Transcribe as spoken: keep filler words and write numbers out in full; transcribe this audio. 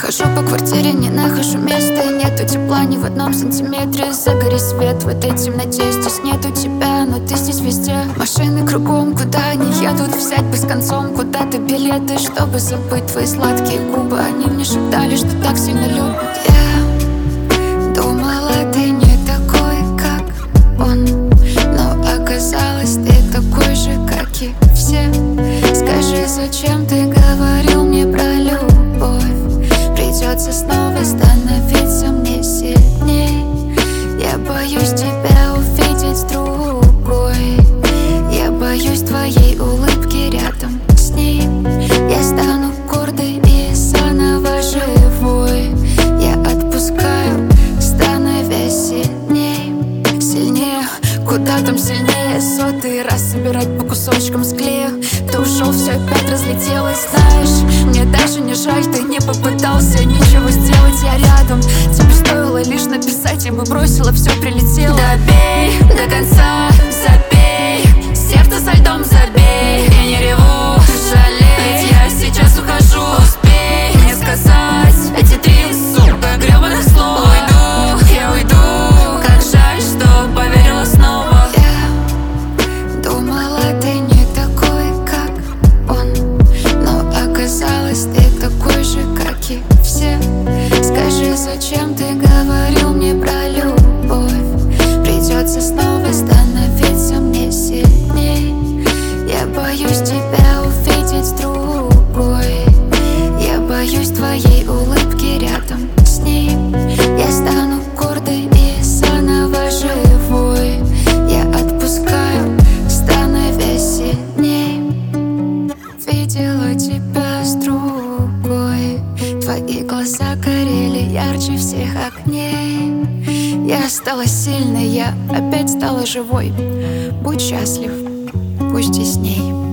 Хожу по квартире, не нахожу места, и нету тепла ни в одном сантиметре. Загори свет в этой темноте, здесь нету тебя, но ты здесь везде. Машины кругом, куда они едут, взять бы с концом куда-то билеты, чтобы забыть твои сладкие губы. Они мне шептали, что так сильно любят. Я думала, ты не такой, как он, но оказалось, ты такой же, как и все. Скажи, зачем ты говорил мне про любовь? Придется снова становиться мне сильней. Я боюсь тебя увидеть с другой. Я боюсь твоей улыбки рядом с ней. Я стану гордой и заново живой. Я отпускаю, становясь сильней. Сильнее, куда там сильнее? Сотый раз собирать по кусочкам склею. Ты ушел, все опять разлетелось. Знаешь, мне даже не жаль, ты не попытался ничего сделать, я рядом. Тебе стоило лишь написать, я бы бросила, все прилетело. Добей до конца, забей, сердце со льдом забей. Я не реву, жалей, ведь я сейчас ухожу. Успей мне сказать эти три, сука, гребаных слова. Уйду, я уйду, как жаль, что поверила снова. Я думала, ты не такой, как он, но оказалось, ты такой же, как и все. Скажи, зачем ты говорил мне про любовь? Придется снова становиться мне сильней. Я боюсь тебя увидеть с другой. Я боюсь твоей улыбки рядом с ней. Я стану гордой и заново живой. Я отпускаю, становясь сильней. Видела тебя с другой. Твои глаза горели ярче всех огней. Я стала сильной, я опять стала живой. Будь счастлив, будь с ней.